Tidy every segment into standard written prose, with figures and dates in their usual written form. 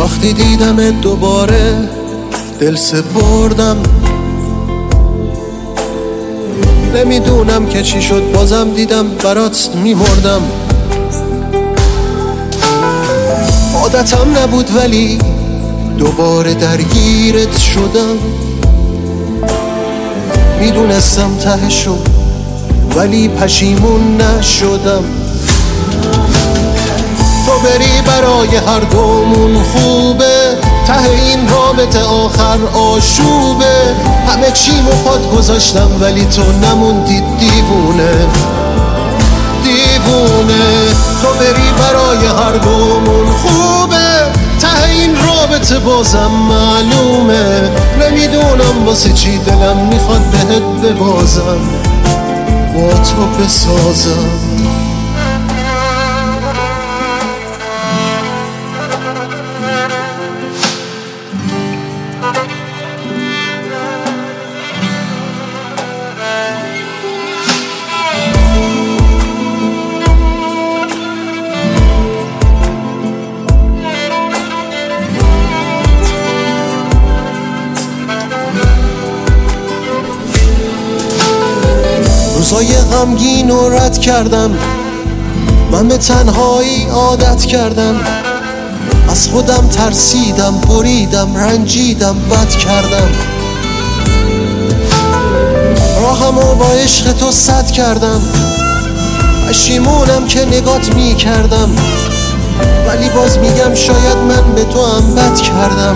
وقتی دیدم دوباره دل سپردم، نمیدونم که چی شد، بازم دیدم برات میمردم. عادتم نبود ولی دوباره درگیرت شدم. میدونستم تهشو ولی پشیمون نشدم. تو بری برای هر دومون خوبه، ته این رابطه آخر آشوبه. همه چیمو پات گذاشتم ولی تو نموندی دیوونه دیوونه. تو بری برای هر دومون خوبه، ته این رابطه بازم معلومه. نمیدونم واسه چی دلم میخواد بهت ببازم، با تو بسازم. روزای غمگین رو رد کردم، من به تنهایی عادت کردم. از خودم ترسیدم، بریدم، رنجیدم، بد کردم. راهمو با عشق تو سد کردم. پشیمونم که نگات می کردم، ولی باز میگم شاید من به تو هم بد کردم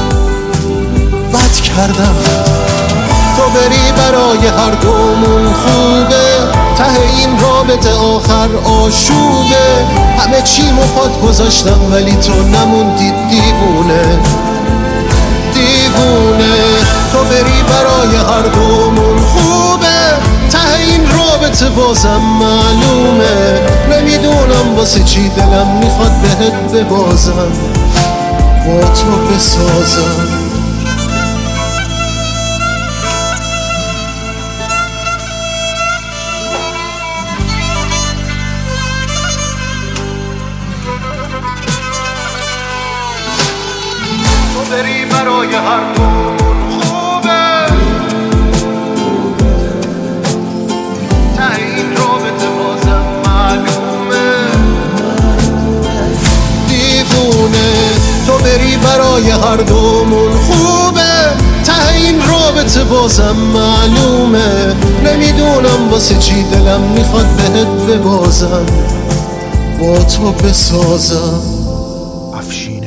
بد کردم. تو بری برای هر دومون خوبه، ته این رابطه آخر آشوبه. همه چیمو پات گذاشتم ولی تو نموندی دیوونه دیوونه. تو بری برای هر دومون خوبه، ته این رابطه بازم معلومه. نمیدونم واسه چی دلم میخواد بهت ببازم، با تو بسازم. بری برای هر دومون خوبه، ته این رابطه بازم معلومه دیوونه. تو بری برای هر دومون خوبه، ته این رابطه بازم معلومه. نمیدونم واسه چی دلم میخواد بهت ببازم، با تو بسازم. افشین